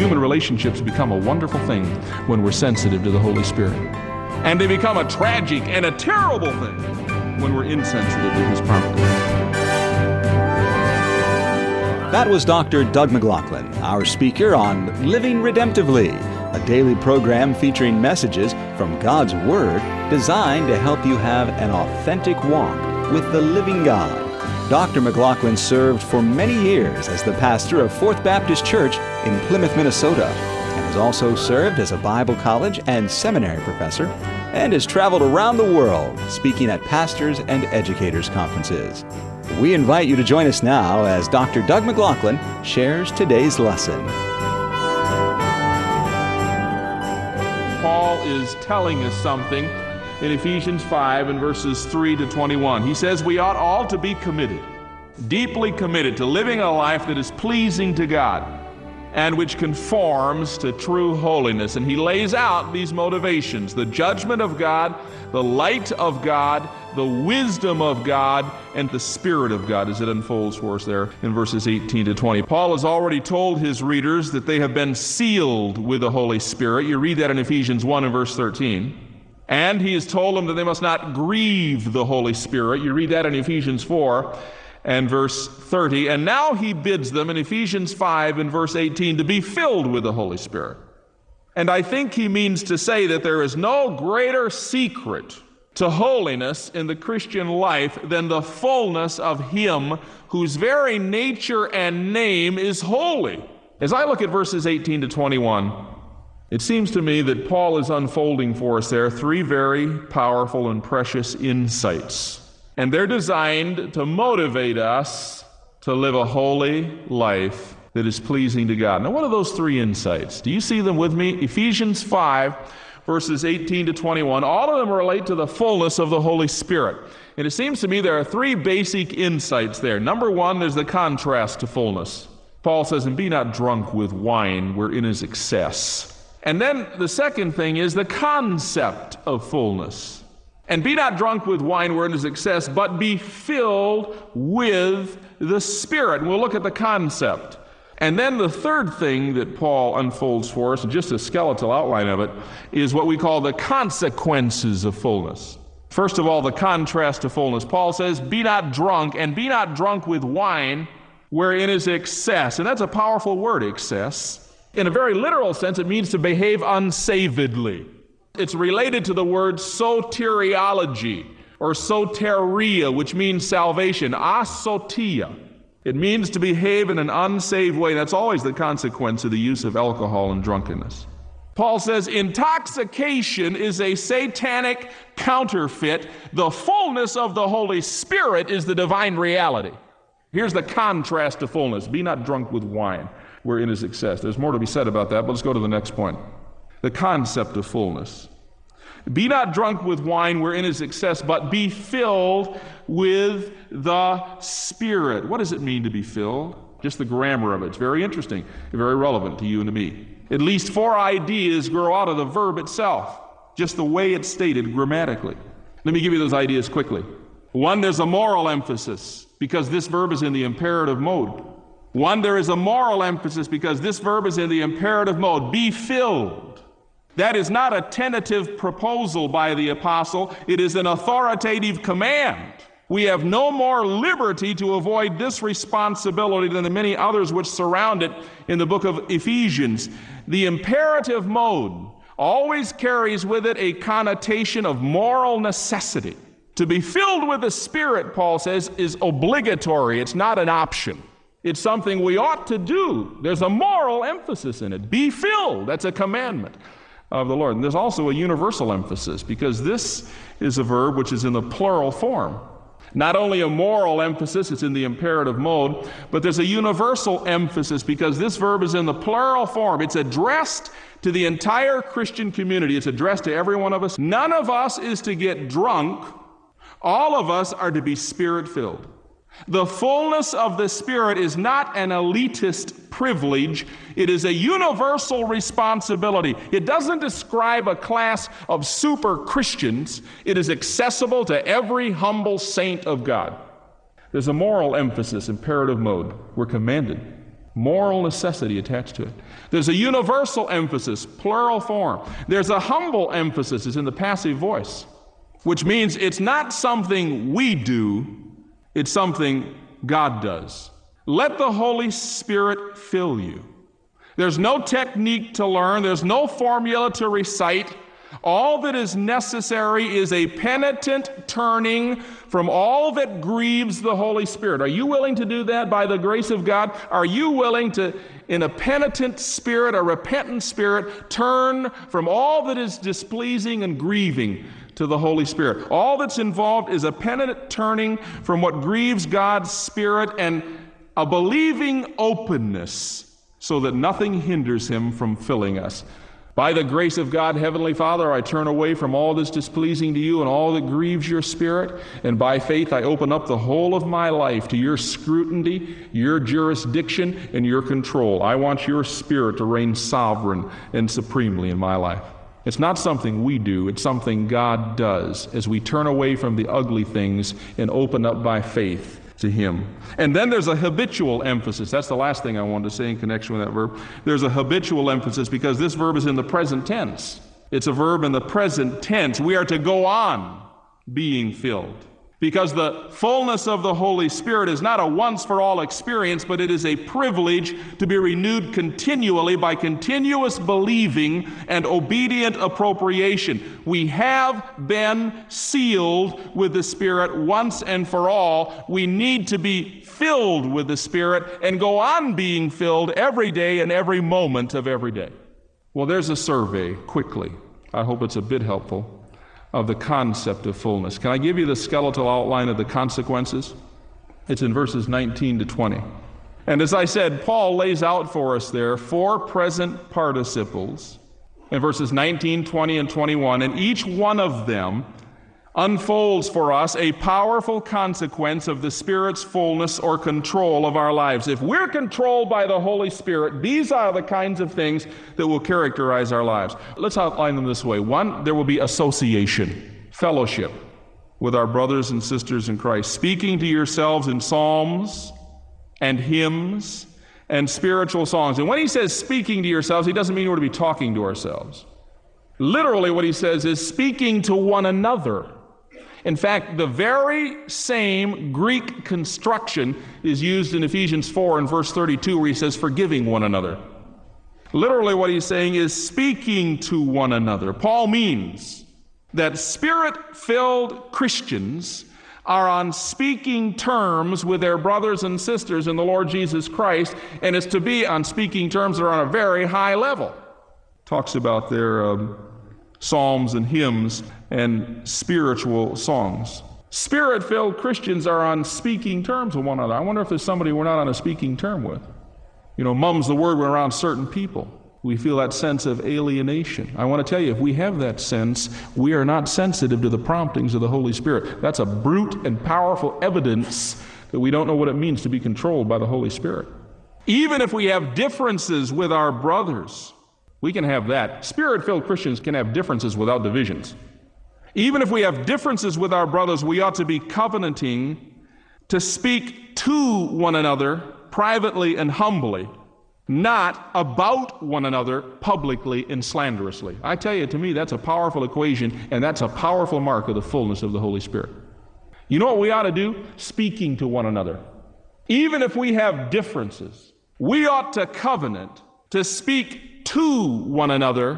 human relationships become a wonderful thing when we're sensitive to the Holy Spirit. And they become a tragic and a terrible thing when we're insensitive to His prompting. That was Dr. Doug McLaughlin, our speaker on Living Redemptively, a daily program featuring messages from God's Word designed to help you have an authentic walk with the living God. Dr. McLaughlin served for many years as the pastor of Fourth Baptist Church in Plymouth, Minnesota, and has also served as a Bible college and seminary professor, and has traveled around the world speaking at pastors' and educators' conferences. We invite you to join us now as Dr. Doug McLaughlin shares today's lesson. Paul is telling us something in Ephesians 5 and verses 3 to 21. He says we ought all to be committed, deeply committed to living a life that is pleasing to God and which conforms to true holiness. And he lays out these motivations: the judgment of God, the light of God, the wisdom of God, and the Spirit of God, as it unfolds for us there in verses 18 to 20. Paul has already told his readers that they have been sealed with the Holy Spirit. You read that in Ephesians 1 and verse 13. And he has told them that they must not grieve the Holy Spirit. You read that in Ephesians 4 and verse 30. And now he bids them in Ephesians 5 and verse 18 to be filled with the Holy Spirit. And I think he means to say that there is no greater secret to holiness in the Christian life than the fullness of Him whose very nature and name is holy. As I look at verses 18 to 21, it seems to me that Paul is unfolding for us there three very powerful and precious insights. And they're designed to motivate us to live a holy life that is pleasing to God. Now, what are those three insights? Do you see them with me? Ephesians 5, verses 18 to 21. All of them relate to the fullness of the Holy Spirit. And it seems to me there are three basic insights there. Number one, there's the contrast to fullness. Paul says, and be not drunk with wine wherein is excess. And then the second thing is the concept of fullness. And be not drunk with wine wherein is excess, but be filled with the Spirit. And we'll look at the concept. And then the third thing that Paul unfolds for us, just a skeletal outline of it, is what we call the consequences of fullness. First of all, the contrast to fullness. Paul says, be not drunk, and be not drunk with wine wherein is excess. And that's a powerful word, excess. In a very literal sense, it means to behave unsavedly. It's related to the word soteriology or soteria, which means salvation, asotia. It means to behave in an unsaved way. That's always the consequence of the use of alcohol and drunkenness. Paul says intoxication is a satanic counterfeit. The fullness of the Holy Spirit is the divine reality. Here's the contrast to fullness. Be not drunk with wine wherein is excess. There's more to be said about that, but let's go to the next point. The concept of fullness. Be not drunk with wine wherein is excess, but be filled with the Spirit. What does it mean to be filled? Just the grammar of it. It's very interesting, very relevant to you and to me. At least 4 ideas grow out of the verb itself, just the way it's stated grammatically. Let me give you those ideas quickly. 1, there's a moral emphasis, because this verb is in the imperative mode. 1, there is a moral emphasis because this verb is in the imperative mode. Be filled. That is not a tentative proposal by the apostle. It is an authoritative command. We have no more liberty to avoid this responsibility than the many others which surround it in the book of Ephesians. The imperative mode always carries with it a connotation of moral necessity. To be filled with the Spirit, Paul says, is obligatory. It's not an option. It's something we ought to do. There's a moral emphasis in it. Be filled. That's a commandment of the Lord. And there's also a universal emphasis, because this is a verb which is in the plural form. Not only a moral emphasis, it's in the imperative mode, but there's a universal emphasis because this verb is in the plural form. It's addressed to the entire Christian community. It's addressed to every one of us. None of us is to get drunk. All of us are to be Spirit-filled. The fullness of the Spirit is not an elitist privilege. It is a universal responsibility. It doesn't describe a class of super Christians. It is accessible to every humble saint of God. There's a moral emphasis, imperative mode. We're commanded Moral necessity attached to it. There's a universal emphasis, plural form. There's a humble emphasis, it's in the passive voice, which means it's not something we do, it's something God does. Let the Holy Spirit fill you. There's no technique to learn, there's no formula to recite. All that is necessary is a penitent turning from all that grieves the Holy Spirit. Are you willing to do that by the grace of God? Are you willing to, in a penitent spirit, a repentant spirit, turn from all that is displeasing and grieving to the Holy Spirit? All that's involved is a penitent turning from what grieves God's Spirit and a believing openness so that nothing hinders Him from filling us. By the grace of God, Heavenly Father, I turn away from all that's displeasing to you and all that grieves your spirit, and by faith I open up the whole of my life to your scrutiny, your jurisdiction, and your control. I want your Spirit to reign sovereign and supremely in my life. It's not something we do, it's something God does as we turn away from the ugly things and open up by faith to Him. And then there's a habitual emphasis. That's the last thing I wanted to say in connection with that verb. There's a habitual emphasis because this verb is in the present tense. It's a verb in the present tense. We are to go on being filled. Because the fullness of the Holy Spirit is not a once-for-all experience, but it is a privilege to be renewed continually by continuous believing and obedient appropriation. We have been sealed with the Spirit once and for all. We need to be filled with the Spirit and go on being filled every day and every moment of every day. Well, there's a survey, quickly. I hope it's a bit helpful, of the concept of fullness. Can I give you the skeletal outline of the consequences? It's in verses 19 to 20. And as I said, Paul lays out for us there 4 present participles in verses 19, 20, and 21, and each one of them unfolds for us a powerful consequence of the Spirit's fullness or control of our lives. If we're controlled by the Holy Spirit, these are the kinds of things that will characterize our lives. Let's outline them this way. 1, there will be association, fellowship with our brothers and sisters in Christ, speaking to yourselves in psalms and hymns and spiritual songs. And when he says speaking to yourselves, he doesn't mean we're to be talking to ourselves. Literally what he says is speaking to one another. In fact, the very same Greek construction is used in Ephesians 4 and verse 32 where he says forgiving one another. Literally what he's saying is speaking to one another. Paul means that Spirit-filled Christians are on speaking terms with their brothers and sisters in the Lord Jesus Christ, and it's to be on speaking terms that are on a very high level. Talks about their psalms and hymns and spiritual songs. Spirit-filled Christians are on speaking terms with one another. I wonder if there's somebody we're not on a speaking term with. You know, mum's the word when we're around certain people. We feel that sense of alienation. I want to tell you, if we have that sense, we are not sensitive to the promptings of the Holy Spirit. That's a brute and powerful evidence that we don't know what it means to be controlled by the Holy Spirit. Even if we have differences with our brothers, we can have that. Spirit-filled Christians can have differences without divisions. Even if we have differences with our brothers, we ought to be covenanting to speak to one another privately and humbly, not about one another publicly and slanderously. I tell you, to me, that's a powerful equation, and that's a powerful mark of the fullness of the Holy Spirit. You know what we ought to do? Speaking to one another. Even if we have differences, we ought to covenant to speak to one another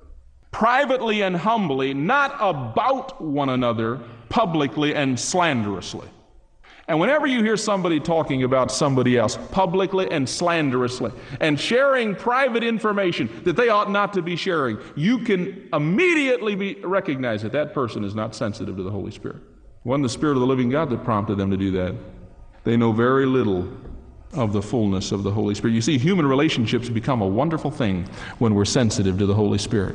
privately and humbly, not about one another publicly and slanderously. And whenever you hear somebody talking about somebody else publicly and slanderously and sharing private information that they ought not to be sharing, you can immediately recognize that that person is not sensitive to the Holy Spirit. It wasn't the Spirit of the living God that prompted them to do that. They know very little of the fullness of the Holy Spirit. You see, human relationships become a wonderful thing when we're sensitive to the Holy Spirit.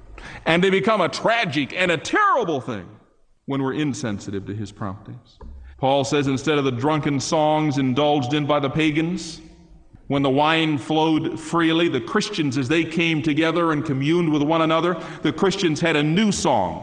And they become a tragic and a terrible thing when we're insensitive to His promptings. Paul says instead of the drunken songs indulged in by the pagans, when the wine flowed freely, the Christians, as they came together and communed with one another, the Christians had a new song.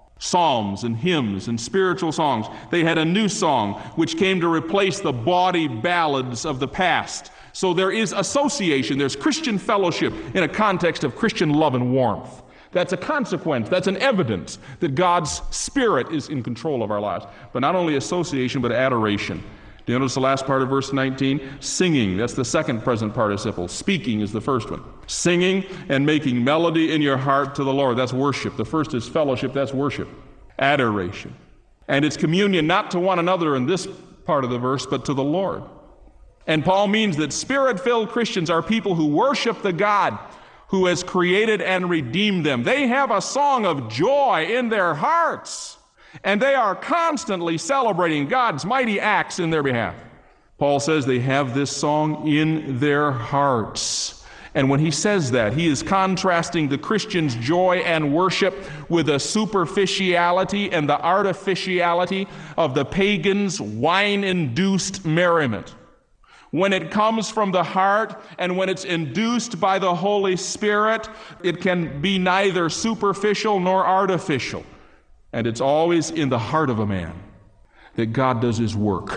Psalms and hymns and spiritual songs. They had a new song which came to replace the bawdy ballads of the past. So there is association, there's Christian fellowship in a context of Christian love and warmth. That's a consequence, that's an evidence that God's Spirit is in control of our lives. But not only association, but adoration. Do you notice the last part of verse 19? Singing, that's the second present participle. Speaking is the first one. Singing and making melody in your heart to the Lord, that's worship. The first is fellowship, that's worship. Adoration. And it's communion not to one another in this part of the verse, but to the Lord. And Paul means that Spirit-filled Christians are people who worship the God who has created and redeemed them. They have a song of joy in their hearts, and they are constantly celebrating God's mighty acts in their behalf. Paul says they have this song in their hearts. And when he says that, he is contrasting the Christian's joy and worship with the superficiality and the artificiality of the pagan's wine-induced merriment. When it comes from the heart and when it's induced by the Holy Spirit, it can be neither superficial nor artificial. And it's always in the heart of a man that God does his work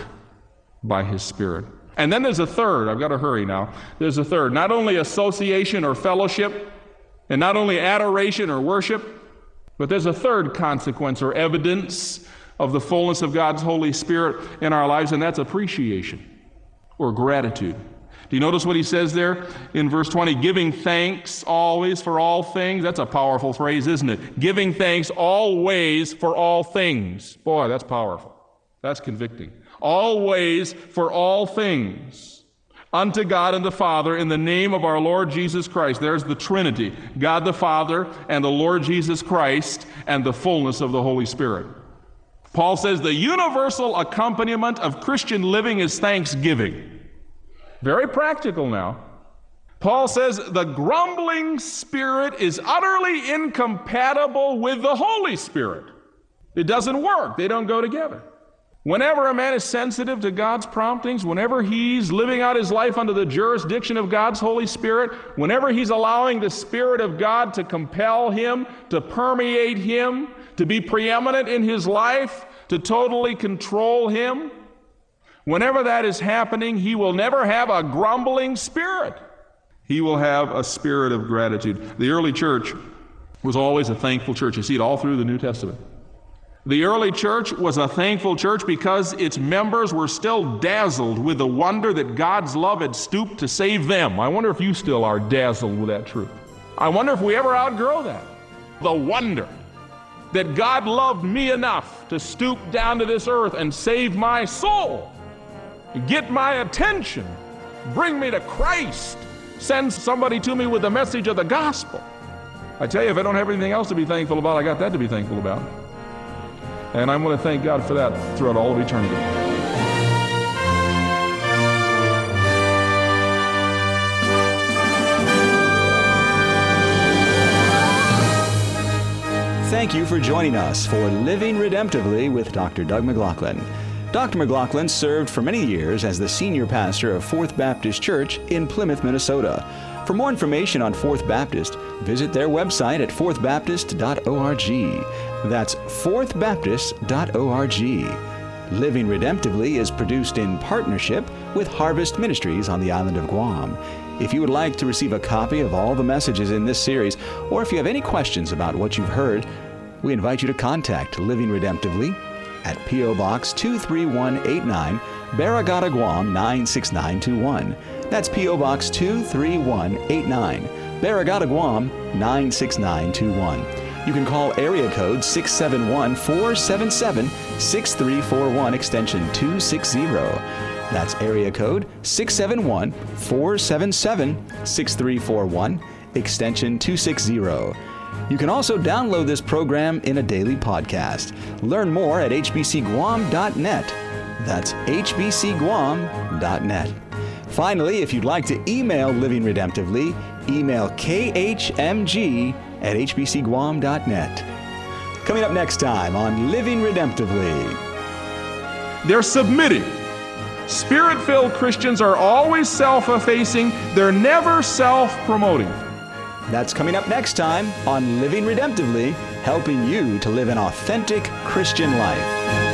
by his Spirit. And then there's a third. I've got to hurry now. There's a third. Not only association or fellowship, and not only adoration or worship, but there's a third consequence or evidence of the fullness of God's Holy Spirit in our lives, and that's appreciation or gratitude. Do you notice what he says there in verse 20? Giving thanks always for all things. That's a powerful phrase, isn't it? Giving thanks always for all things. Boy, that's powerful. That's convicting. Always for all things unto God and the Father in the name of our Lord Jesus Christ. There's the Trinity, God the Father and the Lord Jesus Christ and the fullness of the Holy Spirit. Paul says the universal accompaniment of Christian living is thanksgiving. Very practical now. Paul says the grumbling spirit is utterly incompatible with the Holy Spirit. It doesn't work. They don't go together. Whenever a man is sensitive to God's promptings, whenever he's living out his life under the jurisdiction of God's Holy Spirit, whenever he's allowing the Spirit of God to compel him, to permeate him, to be preeminent in his life, to totally control him, whenever that is happening, he will never have a grumbling spirit. He will have a spirit of gratitude. The early church was always a thankful church. You see it all through the New Testament. The early church was a thankful church because its members were still dazzled with the wonder that God's love had stooped to save them. I wonder if you still are dazzled with that truth. I wonder if we ever outgrow that. The wonder that God loved me enough to stoop down to this earth and save my soul, get my attention, bring me to Christ, send somebody to me with the message of the gospel. I tell you, if I don't have anything else to be thankful about, I got that to be thankful about. And I'm going to thank God for that throughout all of eternity. Thank you for joining us for Living Redemptively with Dr. Doug McLaughlin. Dr. McLaughlin served for many years as the senior pastor of Fourth Baptist Church in Plymouth, Minnesota. For more information on Fourth Baptist, visit their website at fourthbaptist.org. That's fourthbaptist.org. Living Redemptively is produced in partnership with Harvest Ministries on the island of Guam. If you would like to receive a copy of all the messages in this series, or if you have any questions about what you've heard, we invite you to contact Living Redemptively at P.O. Box 23189, Barragata, Guam 96921. That's P.O. Box 23189, Barragata, Guam 96921. You can call area code 671-477-6341, extension 260. That's area code 671-477-6341, extension 260. You can also download this program in a daily podcast. Learn more at hbcguam.net. That's hbcguam.net. Finally, if you'd like to email Living Redemptively, email khmg@hbcguam.net. Coming up next time on Living Redemptively. They're submitting. Spirit-filled Christians are always self-effacing. They're never self-promoting. That's coming up next time on Living Redemptively, helping you to live an authentic Christian life.